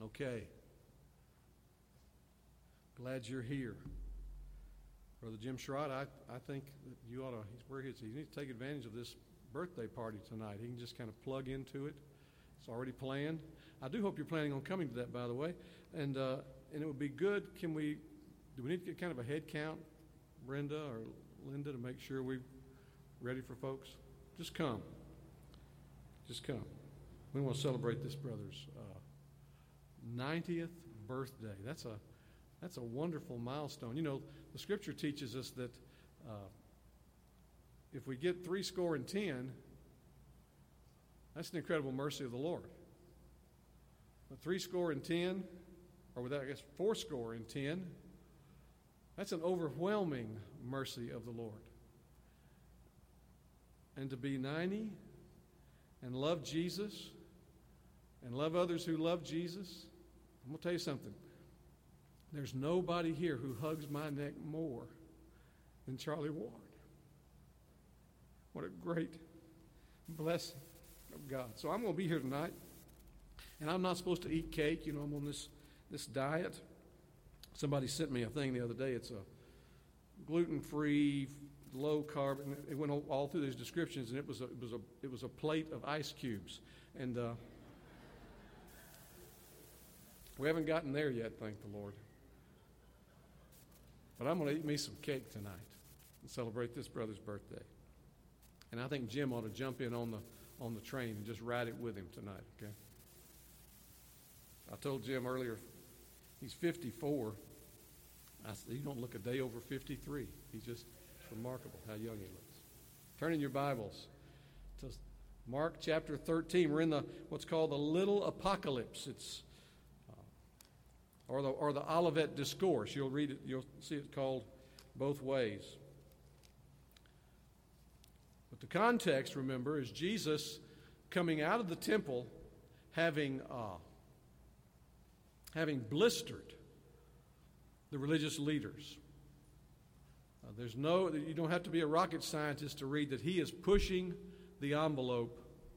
Okay. Glad you're here. Brother Jim Sherrod, I think that you ought to, you need to take advantage of this birthday party tonight. He can just kind of plug into it. It's already planned. I do hope you're planning on coming to that, by the way. And it would be good, do we need to get kind of a head count, Brenda or Linda, to make sure we're ready for folks? Just come. Just come. We want to celebrate this brother's 90th birthday. That's a wonderful milestone. You know, the Scripture teaches us that if we get 70, that's an incredible mercy of the Lord. But 70, or with that, I guess 70, that's an overwhelming mercy of the Lord. And to be 90 and love Jesus and love others who love Jesus, I'm going to tell you something. There's nobody here who hugs my neck more than Charlie Ward. What a great blessing of God. So I'm going to be here tonight, and I'm not supposed to eat cake. You know, I'm on this diet. Somebody sent me a thing the other day. It's a gluten-free, low-carb, and it went all through these descriptions, and it was a plate of ice cubes. And we haven't gotten there yet, thank the Lord. But I'm going to eat me some cake tonight and celebrate this brother's birthday. And I think Jim ought to jump in on the train and just ride it with him tonight, okay? I told Jim earlier, he's 54. I said, you don't look a day over 53. It's remarkable how young he looks. Turn in your Bibles to Mark chapter 13. We're in what's called the Little Apocalypse. It's or the Olivet Discourse. You'll read it. You'll see it called both ways. But the context, remember, is Jesus coming out of the temple, having blistered the religious leaders. You don't have to be a rocket scientist to read that he is pushing the envelope.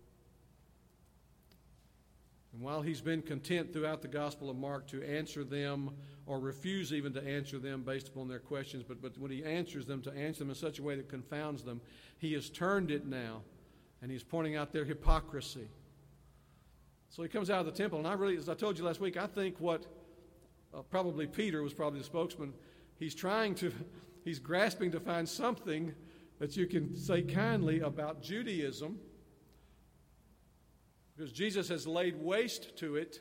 And while he's been content throughout the Gospel of Mark to answer them or refuse even to answer them based upon their questions, but when he answers them, to answer them in such a way that confounds them, he has turned it now, and he's pointing out their hypocrisy. So he comes out of the temple, and as I told you last week, I think what probably Peter was probably the spokesman, he's grasping to find something that you can say kindly about Judaism, because Jesus has laid waste to it.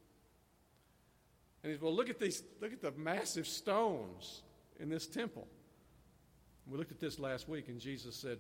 And he's, well, look at the massive stones in this temple. We looked at this last week, and Jesus said,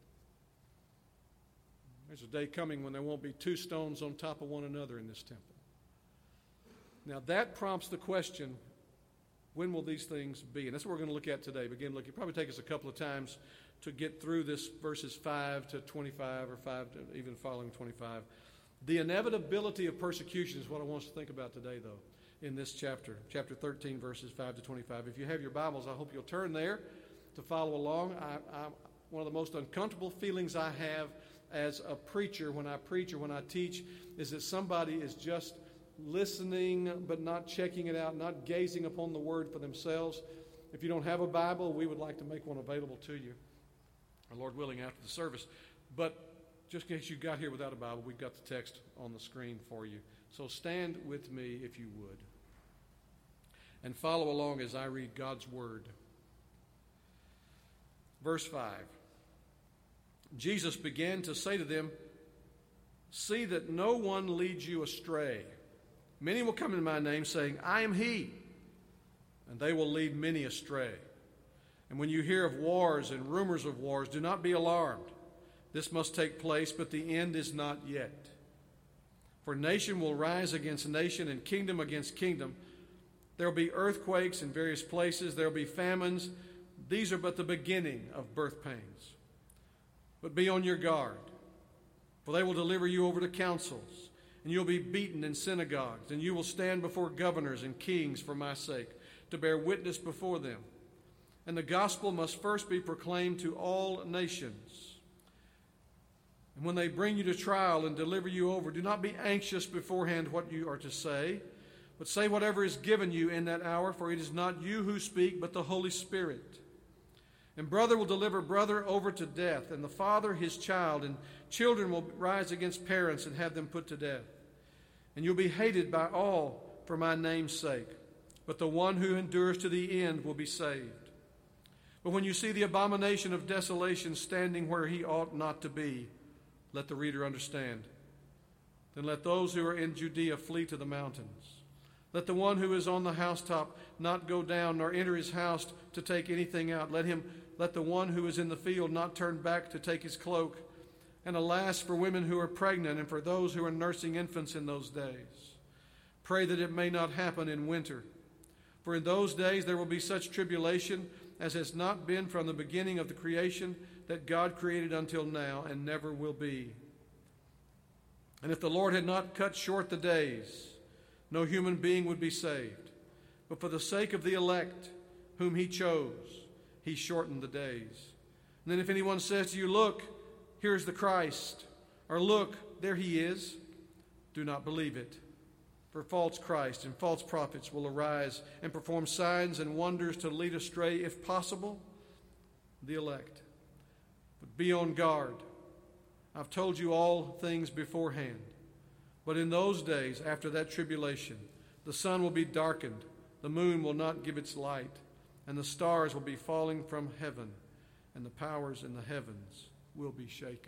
there's a day coming when there won't be two stones on top of one another in this temple. Now that prompts the question, when will these things be? And that's what we're going to look at today. It'll probably take us a couple of times to get through this verses 5 to 25 or 5 to even following 25. The inevitability of persecution is what I want us to think about today, though, in this chapter 13, verses 5 to 25. If you have your Bibles, I hope you'll turn there to follow along. One of the most uncomfortable feelings I have as a preacher when I preach or when I teach is that somebody is just listening but not checking it out, not gazing upon the Word for themselves. If you don't have a Bible, we would like to make one available to you, our Lord willing, after the service. But just in case you got here without a Bible, we've got the text on the screen for you. So stand with me, if you would, and follow along as I read God's Word. Verse 5. Jesus began to say to them, "See that no one leads you astray. Many will come in my name, saying, 'I am he,' and they will lead many astray. And when you hear of wars and rumors of wars, do not be alarmed. This must take place, but the end is not yet. For nation will rise against nation and kingdom against kingdom. There will be earthquakes in various places. There will be famines. These are but the beginning of birth pains. But be on your guard, for they will deliver you over to councils, and you'll be beaten in synagogues, and you will stand before governors and kings for my sake, to bear witness before them. And the gospel must first be proclaimed to all nations. And when they bring you to trial and deliver you over, do not be anxious beforehand what you are to say, But say whatever is given you in that hour, for it is not you who speak, but the Holy Spirit. And brother will deliver brother over to death, and the father his child, and children will rise against parents and have them put to death. And you'll be hated by all for my name's sake, but the one who endures to the end will be saved. But when you see the abomination of desolation standing where he ought not to be, let the reader understand. Then let those who are in Judea flee to the mountains. Let the one who is on the housetop not go down, nor enter his house to take anything out. Let the one who is in the field not turn back to take his cloak. And alas, for women who are pregnant and for those who are nursing infants in those days. Pray that it may not happen in winter. For in those days there will be such tribulation as has not been from the beginning of the creation that God created until now, and never will be. And if the Lord had not cut short the days, no human being would be saved. But for the sake of the elect, whom he chose, he shortened the days. And then if anyone says to you, look, here's the Christ, or look, there he is, do not believe it. For false Christ and false prophets will arise and perform signs and wonders to lead astray, if possible, the elect. But be on guard. I've told you all things beforehand. But in those days, after that tribulation, the sun will be darkened, the moon will not give its light, and the stars will be falling from heaven, and the powers in the heavens will be shaken.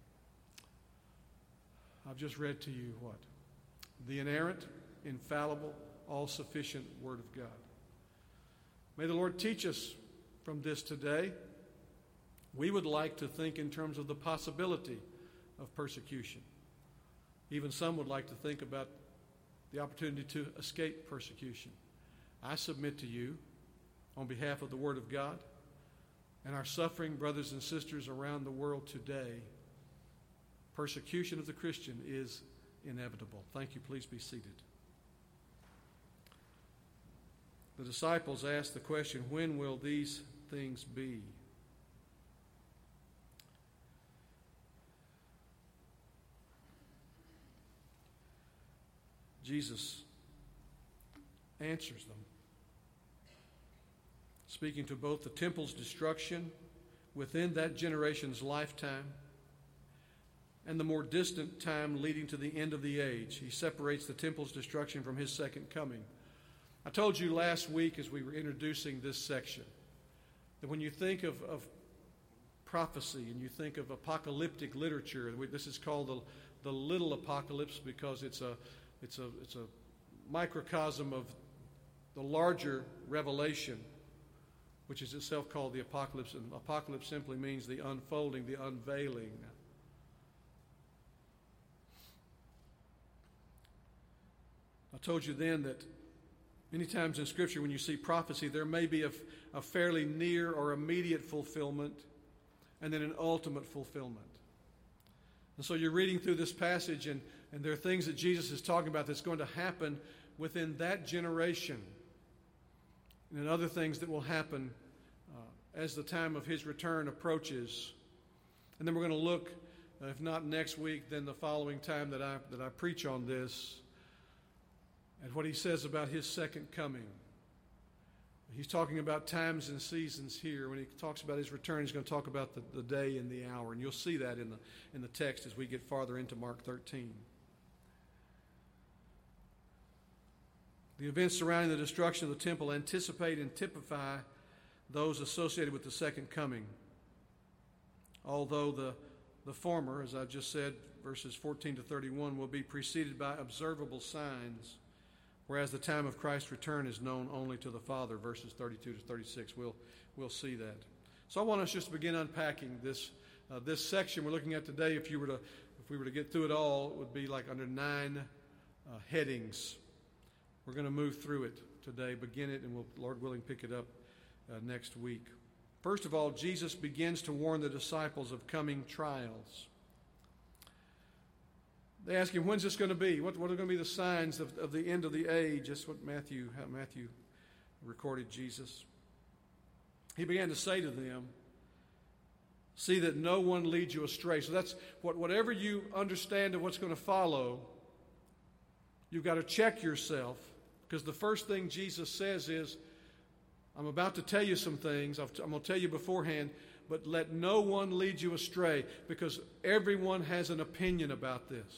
I've just read to you what? The inerrant, infallible, all-sufficient Word of God. May the Lord teach us from this today. We would like to think in terms of the possibility of persecution. Even some would like to think about the opportunity to escape persecution. I submit to you, on behalf of the Word of God and our suffering brothers and sisters around the world today, persecution of the Christian is inevitable. Thank you. Please be seated. The disciples asked the question, when will these things be? Jesus answers them, speaking to both the temple's destruction within that generation's lifetime and the more distant time leading to the end of the age. He separates the temple's destruction from his second coming. I told you last week as we were introducing this section that when you think of prophecy and you think of apocalyptic literature, this is called the little apocalypse because it's a microcosm of the larger revelation, which is itself called the apocalypse. And apocalypse simply means the unfolding, the unveiling. I told you then that many times in Scripture when you see prophecy, there may be a fairly near or immediate fulfillment and then an ultimate fulfillment. And so you're reading through this passage and there are things that Jesus is talking about that's going to happen within that generation. And then other things that will happen as the time of his return approaches. And then we're going to look, if not next week, then the following time that I preach on this, at what he says about his second coming. He's talking about times and seasons here. When he talks about his return, he's going to talk about the day and the hour. And you'll see that in the text as we get farther into Mark 13. The events surrounding the destruction of the temple anticipate and typify those associated with the second coming. Although the former, as I just said, verses 14 to 31, will be preceded by observable signs, whereas the time of Christ's return is known only to the Father, verses 32 to 36. We'll see that. So I want us just to begin unpacking this section we're looking at today. If we were to get through it all, it would be like under 9 headings. We're going to move through it today, begin it, and we'll, Lord willing, pick it up next week. First of all, Jesus begins to warn the disciples of coming trials. They ask him, when's this going to be? What are going to be the signs of the end of the age? That's what how Matthew recorded Jesus. He began to say to them, see that no one leads you astray. So that's whatever you understand of what's going to follow, you've got to check yourself Because the first thing Jesus says is, I'm about to tell you some things. I'm going to tell you beforehand, but let no one lead you astray, because everyone has an opinion about this.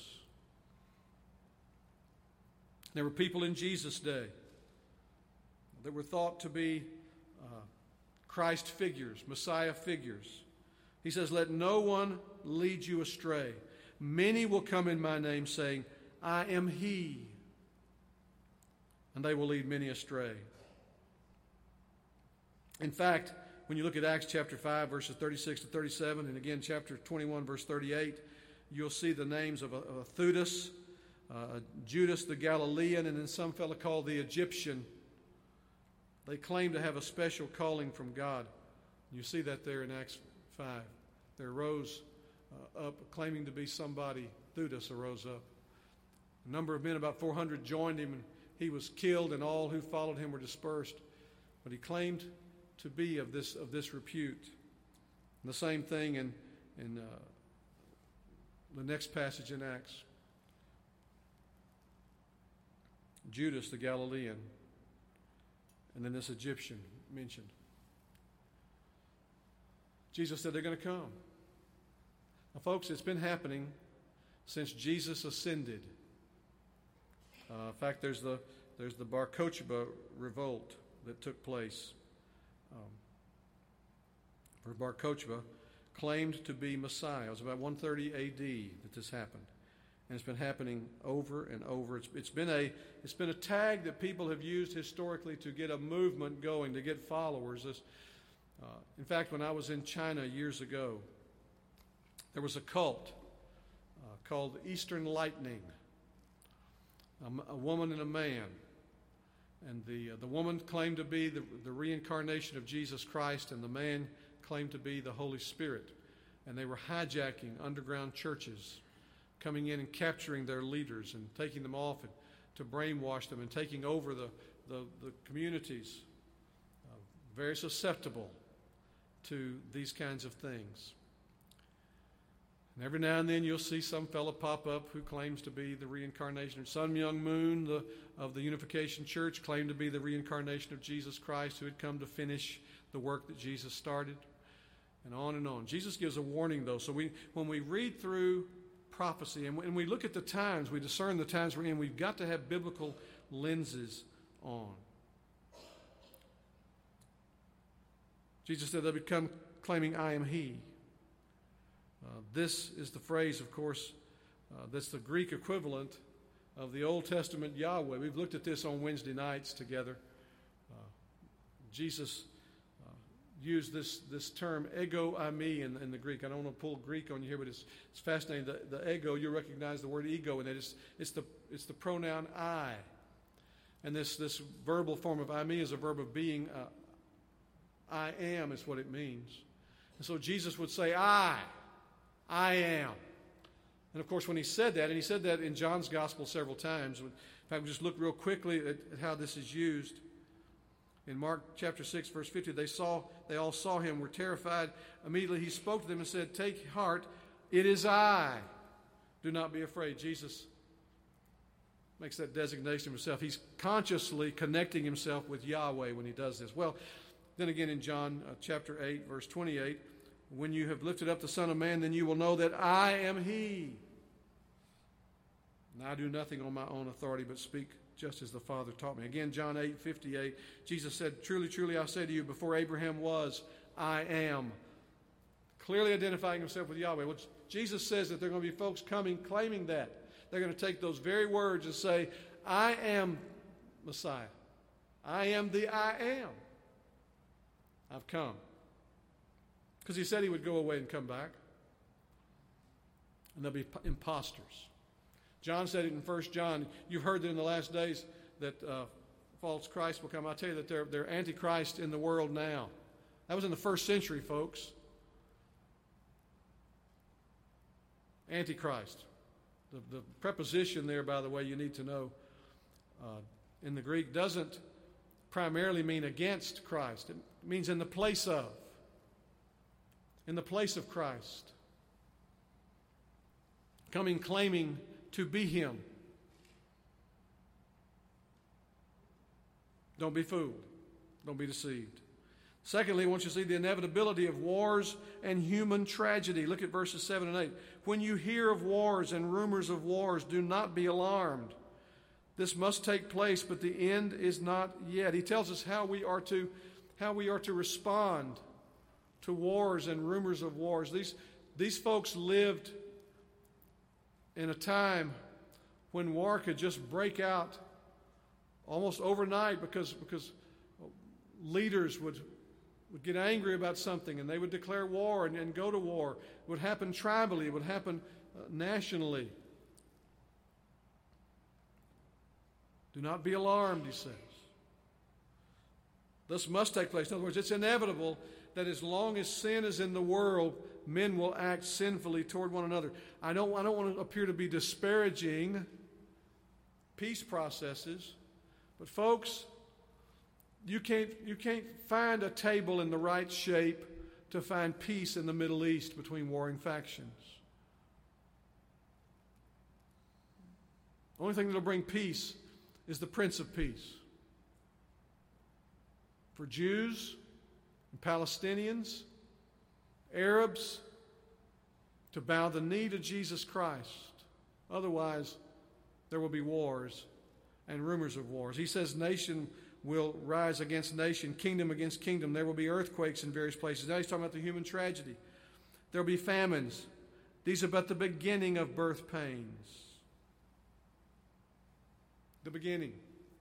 There were people in Jesus' day that were thought to be Christ figures, Messiah figures. He says, let no one lead you astray. Many will come in my name saying, I am he. And they will lead many astray. In fact, when you look at Acts chapter 5, verses 36 to 37, and again chapter 21, verse 38, you'll see the names of Theudas, Judas the Galilean, and then some fellow called the Egyptian. They claim to have a special calling from God. You see that there in Acts 5. There rose up, claiming to be somebody. Theudas arose up. A number of men, about 400, joined him, and he was killed, and all who followed him were dispersed. But he claimed to be of this repute. And the same thing in the next passage in Acts. Judas the Galilean, and then this Egyptian mentioned. Jesus said they're going to come. Now, folks, it's been happening since Jesus ascended. In fact, there's the Bar Kokhba revolt that took place. Where Bar Kokhba claimed to be Messiah. It was about 130 A.D. that this happened. And it's been happening over and over. It's been a tag that people have used historically to get a movement going, to get followers. In fact, when I was in China years ago, there was a cult called Eastern Lightning. A woman and a man. And the woman claimed to be the reincarnation of Jesus Christ, and the man claimed to be the Holy Spirit. And they were hijacking underground churches, coming in and capturing their leaders and taking them off and to brainwash them and taking over the communities. Very susceptible to these kinds of things. And every now and then you'll see some fellow pop up who claims to be the reincarnation. Sun Myung Moon of the Unification Church claimed to be the reincarnation of Jesus Christ, who had come to finish the work that Jesus started. And on and on. Jesus gives a warning, though. So when we read through prophecy and we look at the times, we discern the times we're in, we've got to have biblical lenses on. Jesus said they'll become claiming, I am he. This is the phrase, of course, that's the Greek equivalent of the Old Testament Yahweh. We've looked at this on Wednesday nights together. Jesus used this term, ego eimi, in the Greek. I don't want to pull Greek on you here, but it's fascinating. The ego, you recognize the word ego in it. It's the pronoun I. And this verbal form of eimi is a verb of being. I am is what it means. And so Jesus would say, I am. And of course, when he said that, and he said that in John's gospel several times. In fact, we just look real quickly at how this is used. In Mark chapter 6, verse 50, they all saw him, were terrified. Immediately he spoke to them and said, take heart, it is I. Do not be afraid. Jesus makes that designation of himself. He's consciously connecting himself with Yahweh when he does this. Well, then again in John chapter 8, verse 28, when you have lifted up the Son of Man, then you will know that I am he. And I do nothing on my own authority, but speak just as the Father taught me. Again, John 8:58, Jesus said, truly, truly, I say to you, before Abraham was, I am. Clearly identifying himself with Yahweh. Well, Jesus says that there are going to be folks coming claiming that. They're going to take those very words and say, I am Messiah. I am the I am. I've come. Because he said he would go away and come back. And there'll be imposters. John said it in 1 John. You've heard that in the last days that false Christ will come. I tell you that they're antichrist in the world now. That was in the first century, folks. Antichrist. The preposition there, by the way, you need to know, in the Greek doesn't primarily mean against Christ. It means in the place of. In the place of Christ. Coming claiming to be him. Don't be fooled. Don't be deceived. Secondly, I want you to see the inevitability of wars and human tragedy. Look at verses 7 and 8. When you hear of wars and rumors of wars, do not be alarmed. This must take place, but the end is not yet. He tells us how we are to respond to wars and rumors of wars. These folks lived in a time when war could just break out almost overnight because leaders would get angry about something and they would declare war and go to war. It would happen tribally. It would happen nationally. Do not be alarmed, he says. This must take place. In other words, it's inevitable that as long as sin is in the world, men will act sinfully toward one another. I don't want to appear to be disparaging peace processes, but folks, you can't find a table in the right shape to find peace in the Middle East between warring factions. The only thing that will bring peace is the Prince of Peace. For Jews and Palestinians, Arabs, to bow the knee to Jesus Christ. Otherwise, there will be wars and rumors of wars. He says nation will rise against nation, kingdom against kingdom. There will be earthquakes in various places. Now he's talking about the human tragedy. There will be famines. These are but the beginning of birth pains. The beginning.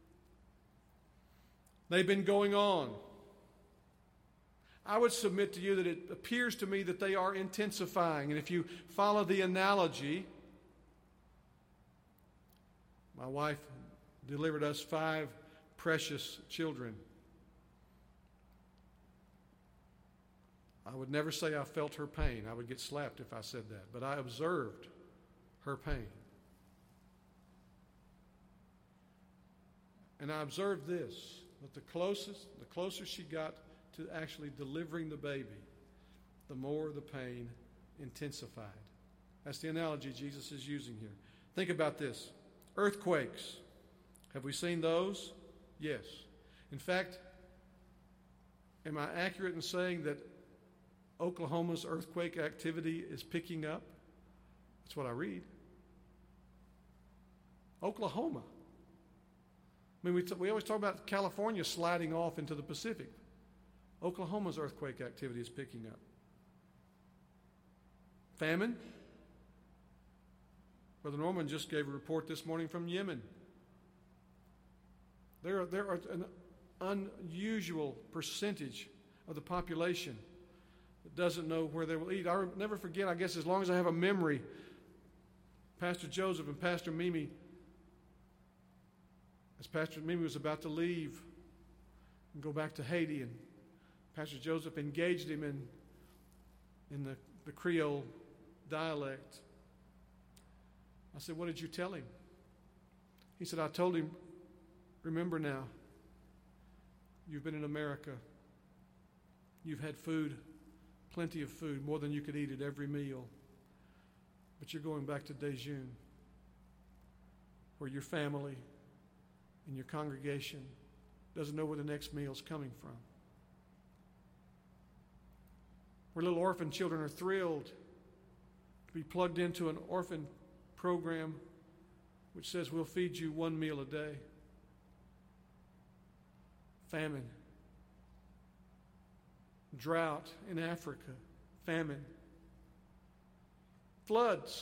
They've been going on. I would submit to you that it appears to me that they are intensifying. And if you follow the analogy, my wife delivered us 5 precious children. I would never say I felt her pain. I would get slapped if I said that. But I observed her pain. And I observed this, that the closer she got to actually delivering the baby, the more the pain intensified. That's the analogy Jesus is using here. Think about this. Earthquakes. Have we seen those? Yes. In fact, am I accurate in saying that Oklahoma's earthquake activity is picking up? That's what I read. Oklahoma. I mean, we always talk about California sliding off into the Pacific. Oklahoma's earthquake activity is picking up. Famine. Brother Norman just gave a report this morning from Yemen. There are an unusual percentage of the population that doesn't know where they will eat. I'll never forget, I guess as long as I have a memory, Pastor Joseph and Pastor Mimi, as Pastor Mimi was about to leave and go back to Haiti, and Pastor Joseph engaged him in the Creole dialect. I said, "What did you tell him?" He said, "I told him, remember now, you've been in America. You've had food, plenty of food, more than you could eat at every meal. But you're going back to Dejun, where your family and your congregation doesn't know where the next meal's coming from. Where little orphan children are thrilled to be plugged into an orphan program which says we'll feed you 1 meal a day. Famine. Drought in Africa. Famine. Floods.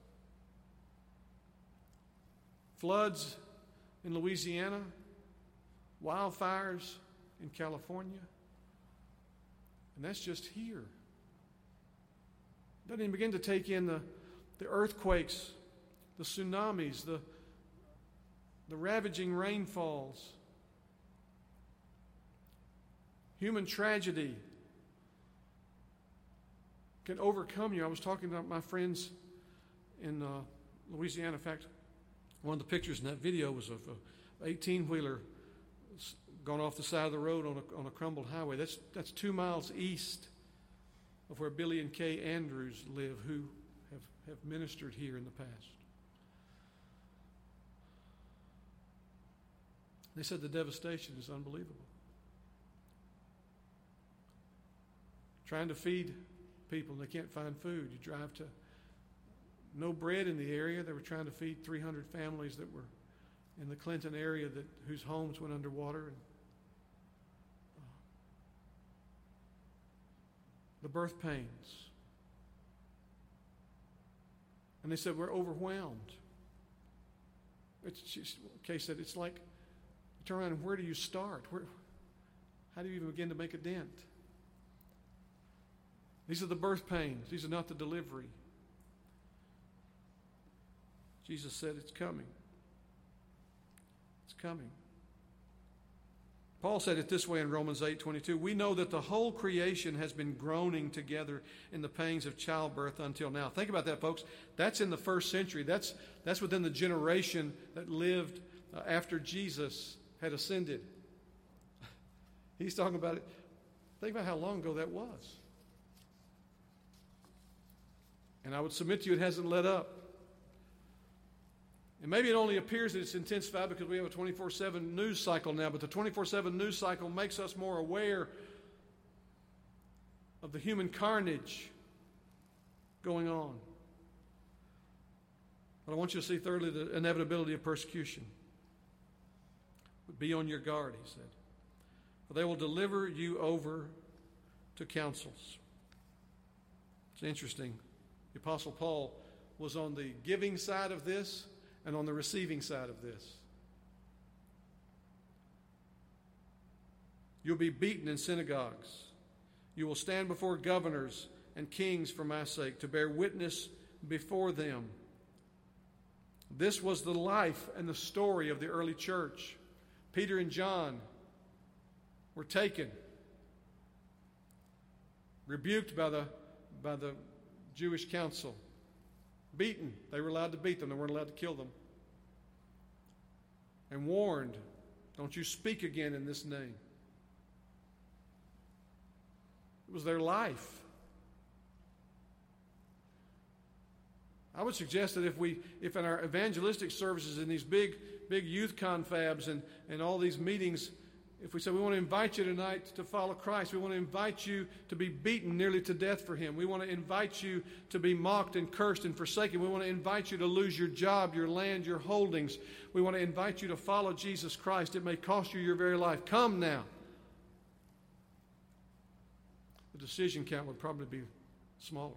Floods in Louisiana. Wildfires in California. And that's just here. Doesn't even begin to take in the earthquakes, the tsunamis, the ravaging rainfalls, human tragedy can overcome you. I was talking to my friends in Louisiana. In fact, one of the pictures in that video was of an 18-wheeler gone off the side of the road on a crumbled highway. That's 2 miles east of where Billy and Kay Andrews live, who have ministered here in the past. They said the devastation is unbelievable. Trying to feed people, and they can't find food. You drive to no bread in the area. They were trying to feed 300 families that were in the Clinton area whose homes went underwater. And, the birth pains. And they said, we're overwhelmed. Kay said, it's like, turn around and where do you start? How do you even begin to make a dent? These are the birth pains. These are not the delivery. Jesus said, it's coming. It's coming. Paul said it this way in Romans 8:22. We know that the whole creation has been groaning together in the pangs of childbirth until now. Think about that, folks. That's in the first century. That's within the generation that lived after Jesus had ascended. He's talking about it. Think about how long ago that was. And I would submit to you it hasn't let up. And maybe it only appears that it's intensified because we have a 24/7 news cycle now, but the 24/7 news cycle makes us more aware of the human carnage going on. But I want you to see, thirdly, the inevitability of persecution. Be on your guard, he said. For they will deliver you over to councils. It's interesting. The Apostle Paul was on the giving side of this and on the receiving side of this. You'll be beaten in synagogues. You will stand before governors and kings for my sake to bear witness before them. This was the life and the story of the early church. Peter and John were taken, rebuked by the Jewish council, beaten. They were allowed to beat them. They weren't allowed to kill them. And warned, don't you speak again in this name. It was their life. I would suggest that if in our evangelistic services, in these big youth confabs and all these meetings, if we say we want to invite you tonight to follow Christ, we want to invite you to be beaten nearly to death for Him. We want to invite you to be mocked and cursed and forsaken. We want to invite you to lose your job, your land, your holdings. We want to invite you to follow Jesus Christ. It may cost you your very life. Come now. The decision count would probably be smaller.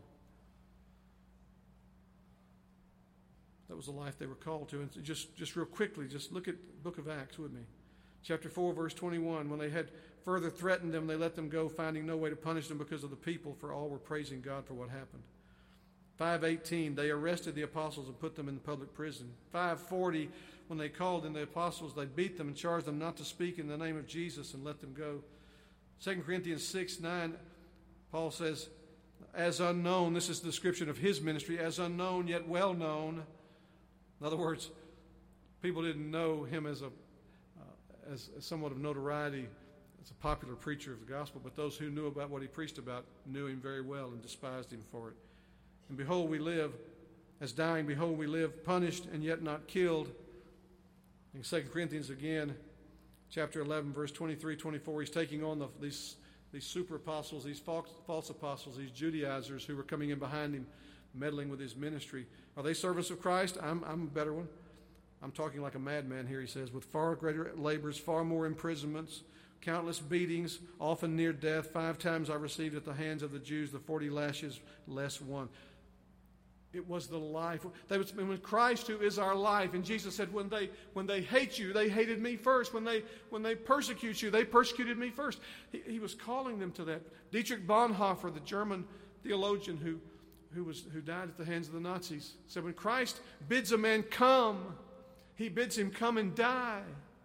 That was the life they were called to. And just real quickly, just look at the book of Acts with me. Chapter 4, verse 21. When they had further threatened them, they let them go, finding no way to punish them because of the people, for all were praising God for what happened. 5:18, they arrested the apostles and put them in the public prison. 5:40, when they called in the apostles, they beat them and charged them not to speak in the name of Jesus and let them go. 2 Corinthians 6:9, Paul says, as unknown, this is the description of his ministry, as unknown yet well known. In other words, people didn't know him as somewhat of notoriety, as a popular preacher of the gospel, but those who knew about what he preached about knew him very well and despised him for it. And behold, we live as dying, behold, we live punished and yet not killed. In 2 Corinthians again, chapter 11, verse 23, 24, he's taking on these super apostles, these false apostles, these Judaizers who were coming in behind him, meddling with his ministry. Are they servants of Christ? I'm a better one. I'm talking like a madman here, he says, with far greater labors, far more imprisonments, countless beatings, often near death. 5 times I received at the hands of the Jews the 40 lashes less one. It was the life. When Christ, who is our life, and Jesus said, when they hate you, they hated me first. When they persecute you, they persecuted me first. He was calling them to that. Dietrich Bonhoeffer, the German theologian who died at the hands of the Nazis, said, when Christ bids a man come, he bids him come and die.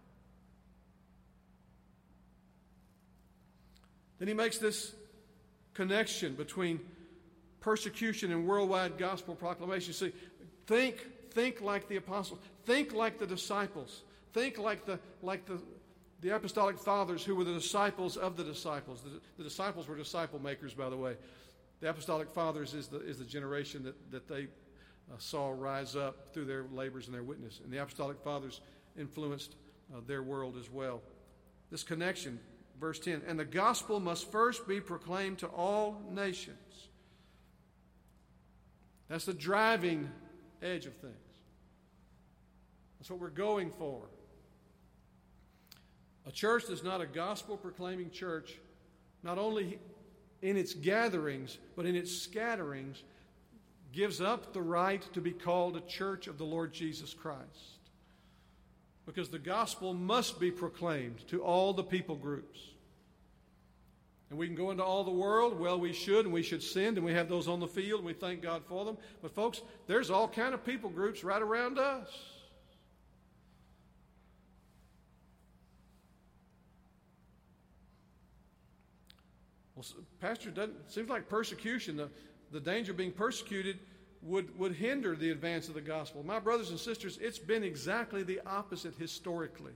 Then he makes this connection between persecution and worldwide gospel proclamation. See, think like the apostles. Think like the disciples. Think like the apostolic fathers who were the disciples of the disciples. The disciples were disciple makers, by the way. The apostolic fathers is the generation that they saw rise up through their labors and their witness. And the apostolic fathers influenced their world as well. This connection, verse 10, and the gospel must first be proclaimed to all nations. That's the driving edge of things. That's what we're going for. A church that's not a gospel-proclaiming church, not only in its gatherings, but in its scatterings, gives up the right to be called a church of the Lord Jesus Christ. Because the gospel must be proclaimed to all the people groups. And we can go into all the world. Well, we should, and we should send, and we have those on the field, and we thank God for them. But folks, there's all kind of people groups right around us. Well, Pastor, seems like persecution, the danger of being persecuted would hinder the advance of the gospel. My brothers and sisters, it's been exactly the opposite historically.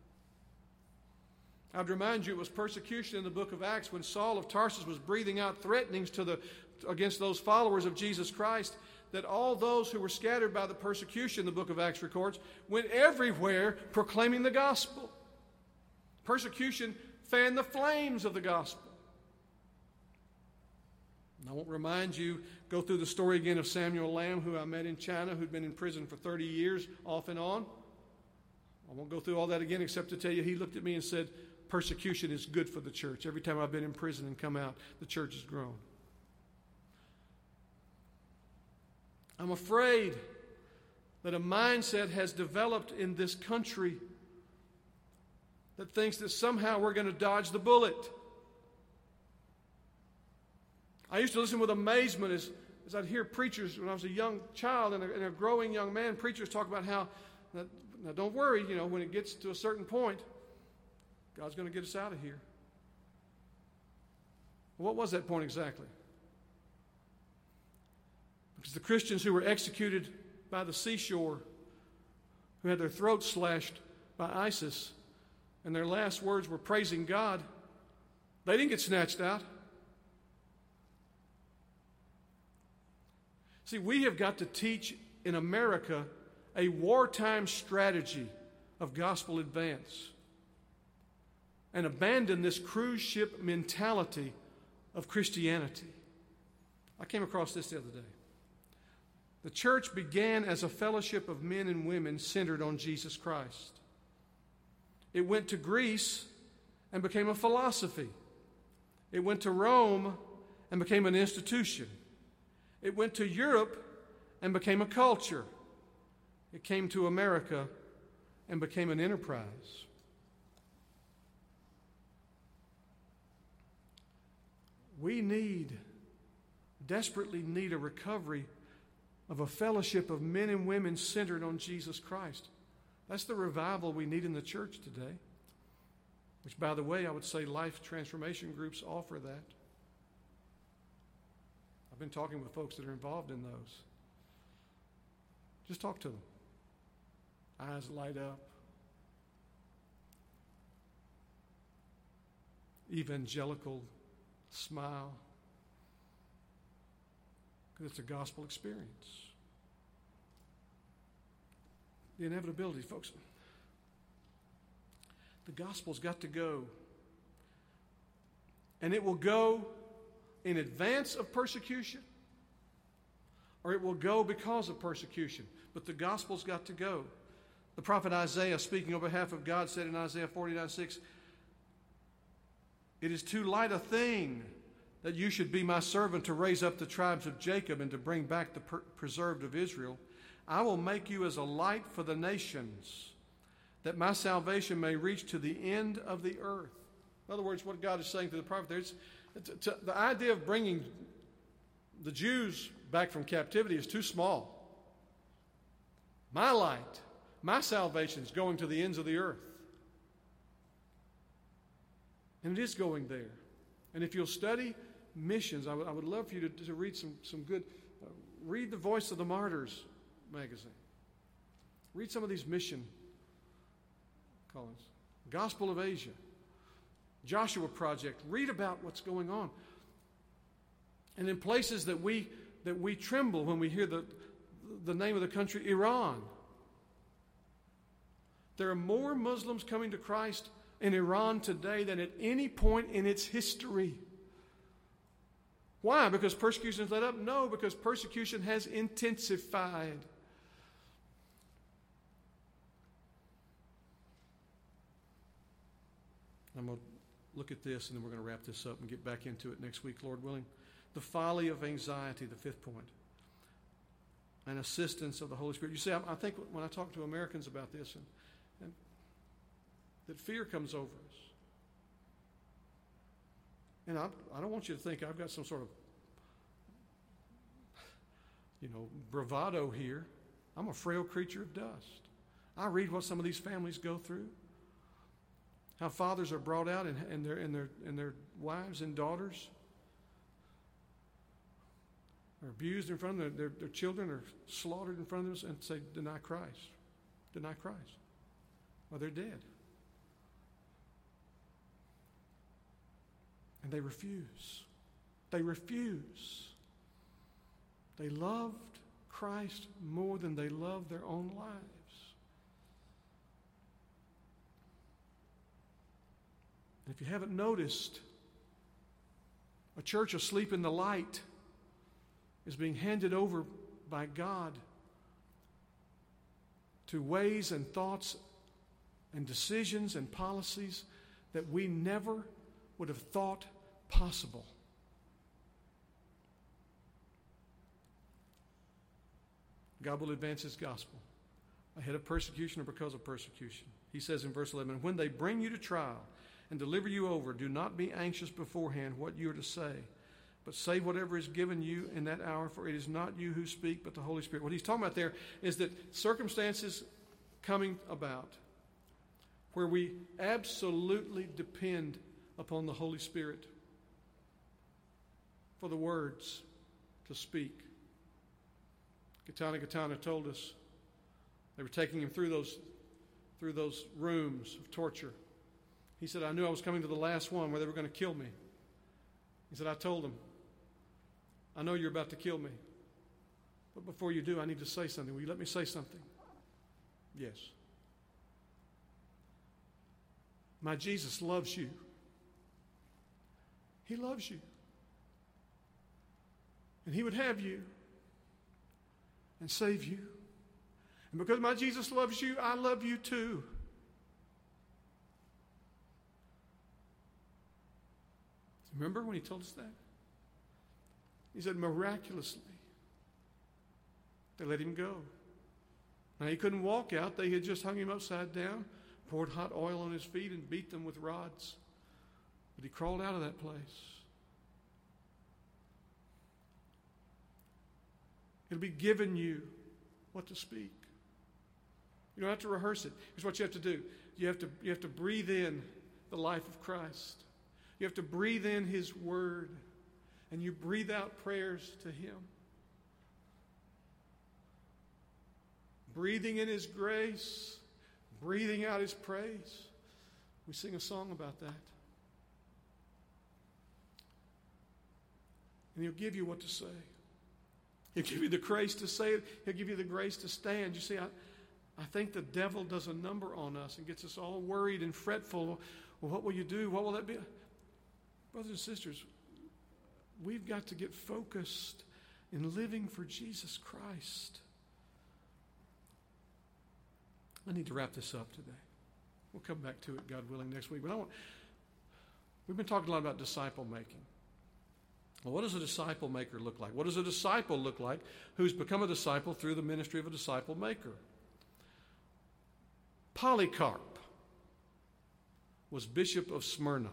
I'd remind you it was persecution in the book of Acts when Saul of Tarsus was breathing out threatenings against those followers of Jesus Christ, that all those who were scattered by the persecution, the book of Acts records, went everywhere proclaiming the gospel. Persecution fanned the flames of the gospel. And I won't remind you, go through the story again of Samuel Lamb, who I met in China, who'd been in prison for 30 years, off and on. I won't go through all that again except to tell you he looked at me and said, persecution is good for the church. Every time I've been in prison and come out, the church has grown. I'm afraid that a mindset has developed in this country that thinks that somehow we're going to dodge the bullet. I used to listen with amazement as I'd hear preachers when I was a young child and a growing young man, preachers talk about how, now don't worry, when it gets to a certain point, God's going to get us out of here. What was that point exactly? Because the Christians who were executed by the seashore, who had their throats slashed by ISIS, and their last words were praising God, they didn't get snatched out. See, we have got to teach in America a wartime strategy of gospel advance and abandon this cruise ship mentality of Christianity. I came across this the other day. The church began as a fellowship of men and women centered on Jesus Christ. It went to Greece and became a philosophy. It went to Rome and became an institution. It went to Europe and became a culture. It came to America and became an enterprise. We desperately need a recovery of a fellowship of men and women centered on Jesus Christ. That's the revival we need in the church today, which, by the way, I would say life transformation groups offer that. I've been talking with folks that are involved in those. Just talk to them. Eyes light up. Evangelical smile. Because it's a gospel experience. The inevitability, folks. The gospel's got to go. And it will go in advance of persecution, or it will go because of persecution. But the gospel's got to go. The prophet Isaiah, speaking on behalf of God, said in Isaiah 49:6, "It is too light a thing that you should be my servant to raise up the tribes of Jacob and to bring back the preserved of Israel. I will make you as a light for the nations, that my salvation may reach to the end of the earth." In other words, what God is saying to the prophet there, the idea of bringing the Jews back from captivity is too small. My light, my salvation is going to the ends of the earth. And it is going there. And if you'll study missions, I would love for you to read some good, read the Voice of the Martyrs magazine. Read some of these mission columns. Gospel of Asia. Joshua Project. Read about what's going on. And in places that we tremble when we hear the name of the country, Iran. There are more Muslims coming to Christ in Iran today than at any point in its history. Why? Because persecution has let up? No, because persecution has intensified. I'm going to look at this, and then we're going to wrap this up and get back into it next week, Lord willing. The folly of anxiety, the fifth point. And assistance of the Holy Spirit. You see, I think when I talk to Americans about this, and that fear comes over us. And I don't want you to think I've got some sort of, bravado here. I'm a frail creature of dust. I read what some of these families go through. How fathers are brought out and their wives and daughters are abused in front of them. Their children are slaughtered in front of them and say, deny Christ. Deny Christ. Well, they're dead. And they refuse. They refuse. They loved Christ more than they loved their own lives. And if you haven't noticed, a church asleep in the light is being handed over by God to ways and thoughts and decisions and policies that we never would have thought possible. God will advance His gospel ahead of persecution or because of persecution. He says in verse 11, when they bring you to trial and deliver you over, do not be anxious beforehand what you are to say, but say whatever is given you in that hour, for it is not you who speak, but the Holy Spirit. What he's talking about there is that circumstances coming about where we absolutely depend upon the Holy Spirit for the words to speak. Katana told us they were taking him through those rooms of torture. He said, I knew I was coming to the last one where they were going to kill me. He said, I told them, I know you're about to kill me, but before you do, I need to say something. Will you let me say something? Yes. My Jesus loves you. He loves you. And He would have you and save you. And because my Jesus loves you, I love you too. Remember when He told us that? He said, miraculously, they let Him go. Now, He couldn't walk out. They had just hung Him upside down, poured hot oil on His feet, and beat them with rods. But He crawled out of that place. It'll be given you what to speak. You don't have to rehearse it. Here's what you have to do. You have to breathe in the life of Christ. You have to breathe in His Word. And you breathe out prayers to Him. Breathing in His grace, breathing out His praise. We sing a song about that. And He'll give you what to say. He'll give you the grace to say it. He'll give you the grace to stand. You see, I think the devil does a number on us and gets us all worried and fretful. Well, what will you do? What will that be? Brothers and sisters, we've got to get focused in living for Jesus Christ. I need to wrap this up today. We'll come back to it, God willing, next week. But we've been talking a lot about disciple making. Well, what does a disciple maker look like? What does a disciple look like who's become a disciple through the ministry of a disciple maker? Polycarp was bishop of Smyrna.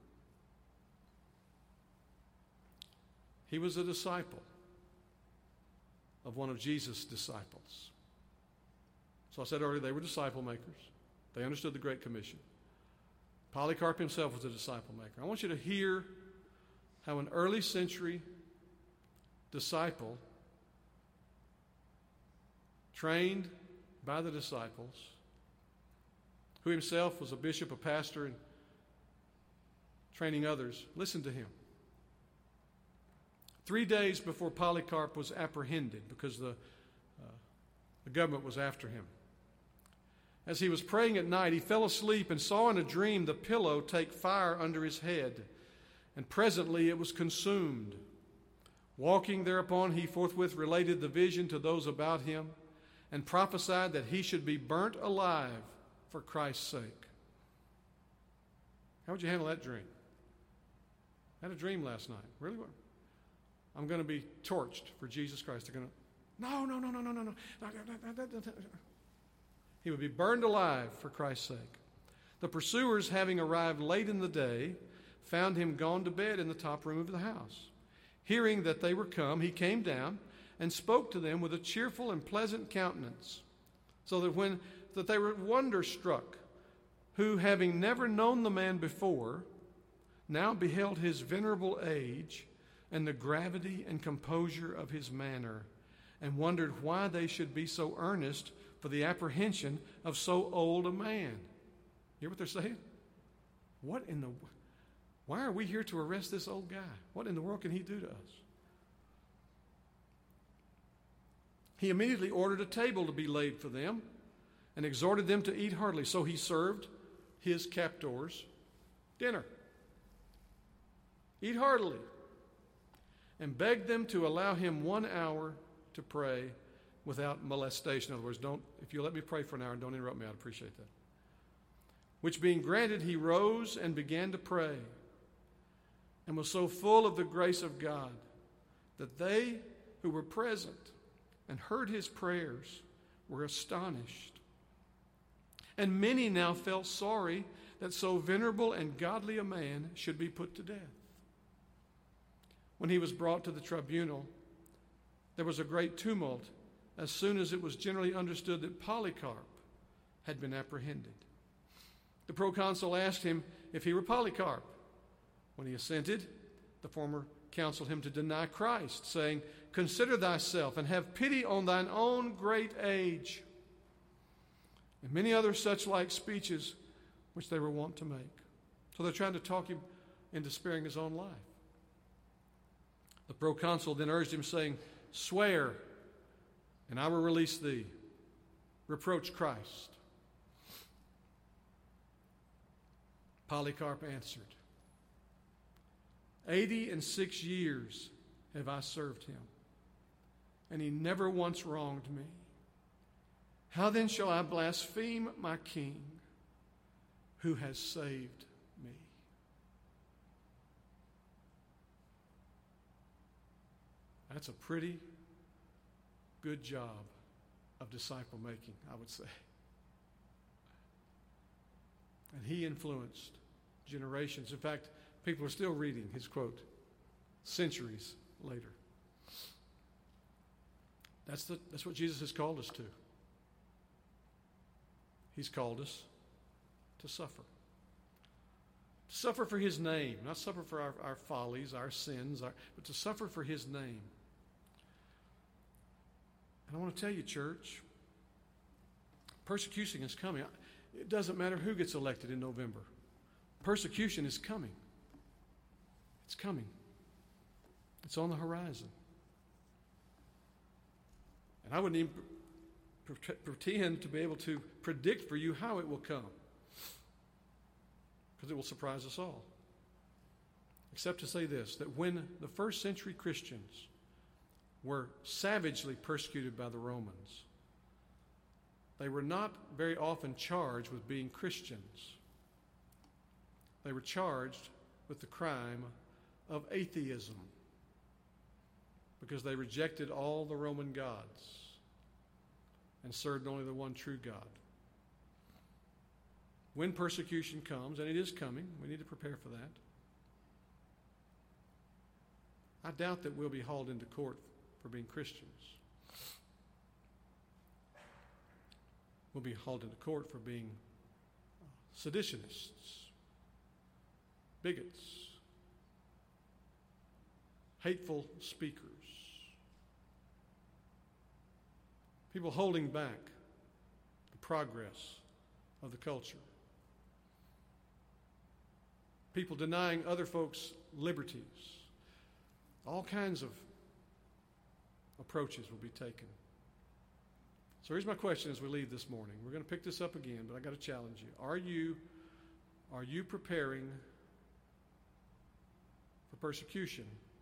He was a disciple of one of Jesus' disciples. So I said earlier, they were disciple makers. They understood the Great Commission. Polycarp himself was a disciple maker. I want you to hear how an early century disciple, trained by the disciples, who himself was a bishop, a pastor, and training others, listened to him. 3 days before Polycarp was apprehended because the government was after him. As he was praying at night, he fell asleep and saw in a dream the pillow take fire under his head, and presently it was consumed. Walking thereupon, he forthwith related the vision to those about him and prophesied that he should be burnt alive for Christ's sake. How would you handle that dream? I had a dream last night. Really? I'm going to be torched for Jesus Christ. They're going to, no. He would be burned alive for Christ's sake. The pursuers, having arrived late in the day, found him gone to bed in the top room of the house. Hearing that they were come, he came down and spoke to them with a cheerful and pleasant countenance, so that they were wonderstruck, who, having never known the man before, now beheld his venerable age and the gravity and composure of his manner, and wondered why they should be so earnest for the apprehension of so old a man. You hear what they're saying? Why are we here to arrest this old guy? What in the world can he do to us? He immediately ordered a table to be laid for them and exhorted them to eat heartily. So he served his captors dinner. Eat heartily. And begged them to allow him 1 hour to pray without molestation. In other words, if you let me pray for an hour and don't interrupt me, I'd appreciate that. Which being granted, he rose and began to pray, and was so full of the grace of God that they who were present and heard his prayers were astonished. And many now felt sorry that so venerable and godly a man should be put to death. When he was brought to the tribunal, there was a great tumult as soon as it was generally understood that Polycarp had been apprehended. The proconsul asked him if he were Polycarp. When he assented, the former counseled him to deny Christ, saying, "Consider thyself and have pity on thine own great age," and many other such like speeches which they were wont to make. So they're trying to talk him into sparing his own life. The proconsul then urged him, saying, "Swear, and I will release thee. Reproach Christ." Polycarp answered, 86 years have I served him, and he never once wronged me. How then shall I blaspheme my king who has saved me? That's a pretty good job of disciple making, I would say. And he influenced generations. In fact, people are still reading his quote centuries later. That's what Jesus has called us to. He's called us to suffer. To suffer for his name, not suffer for our follies, our sins, but to suffer for his name. And I want to tell you, church, persecution is coming. It doesn't matter who gets elected in November. Persecution is coming. It's coming. It's on the horizon. And I wouldn't even pretend to be able to predict for you how it will come, because it will surprise us all. Except to say this, that when the first century Christians were savagely persecuted by the Romans, they were not very often charged with being Christians. They were charged with the crime of atheism, because they rejected all the Roman gods and served only the one true God. When persecution comes, and it is coming, we need to prepare for that. I doubt that we'll be hauled into court for being Christians. We'll be hauled into court for being seditionists, bigots, hateful speakers, people holding back the progress of the culture, people denying other folks liberties. All kinds of approaches will be taken. So here's my question as we leave this morning. We're going to pick this up again, but I got to challenge you. Are you preparing for persecution?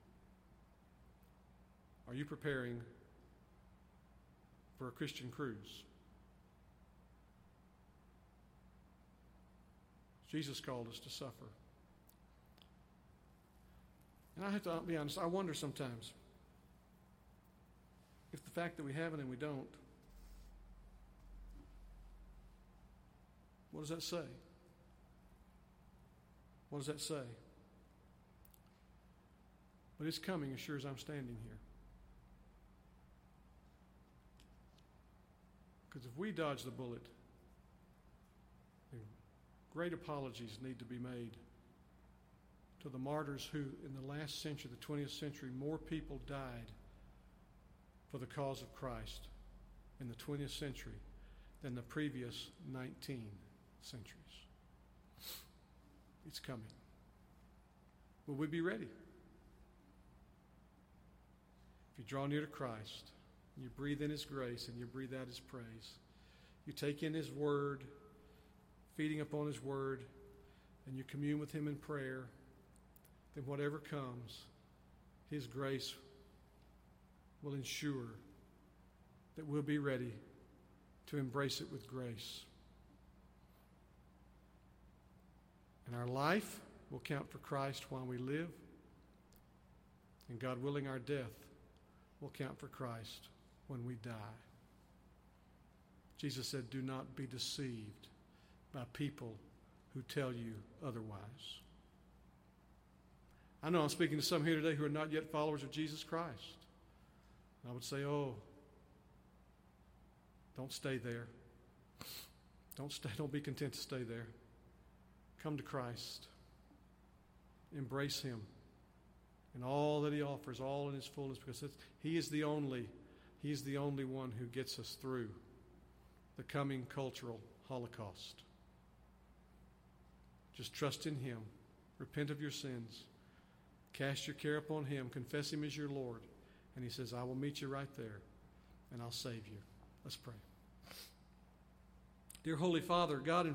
Are you preparing for a Christian cruise? Jesus called us to suffer. And I have to be honest, I wonder sometimes if the fact that we haven't and we don't, what does that say? What does that say? But it's coming as sure as I'm standing here. Because if we dodge the bullet, then great apologies need to be made to the martyrs who, in the last century, the 20th century, more people died for the cause of Christ in the 20th century than the previous 19 centuries. It's coming. Will we be ready? If you draw near to Christ, you breathe in His grace and you breathe out His praise, you take in His Word, feeding upon His Word, and you commune with Him in prayer, then whatever comes, His grace will ensure that we'll be ready to embrace it with grace. And our life will count for Christ while we live, and God willing, our death will count for Christ when we die. Jesus said, do not be deceived by people who tell you otherwise. I know I'm speaking to some here today who are not yet followers of Jesus Christ. I would say, don't stay there. Don't be content to stay there. Come to Christ. Embrace Him and all that He offers, all in His fullness, because He is the only one who gets us through the coming cultural holocaust. Just trust in Him. Repent of your sins. Cast your care upon Him. Confess Him as your Lord. And He says, I will meet you right there, and I'll save you. Let's pray. Dear Holy Father, God and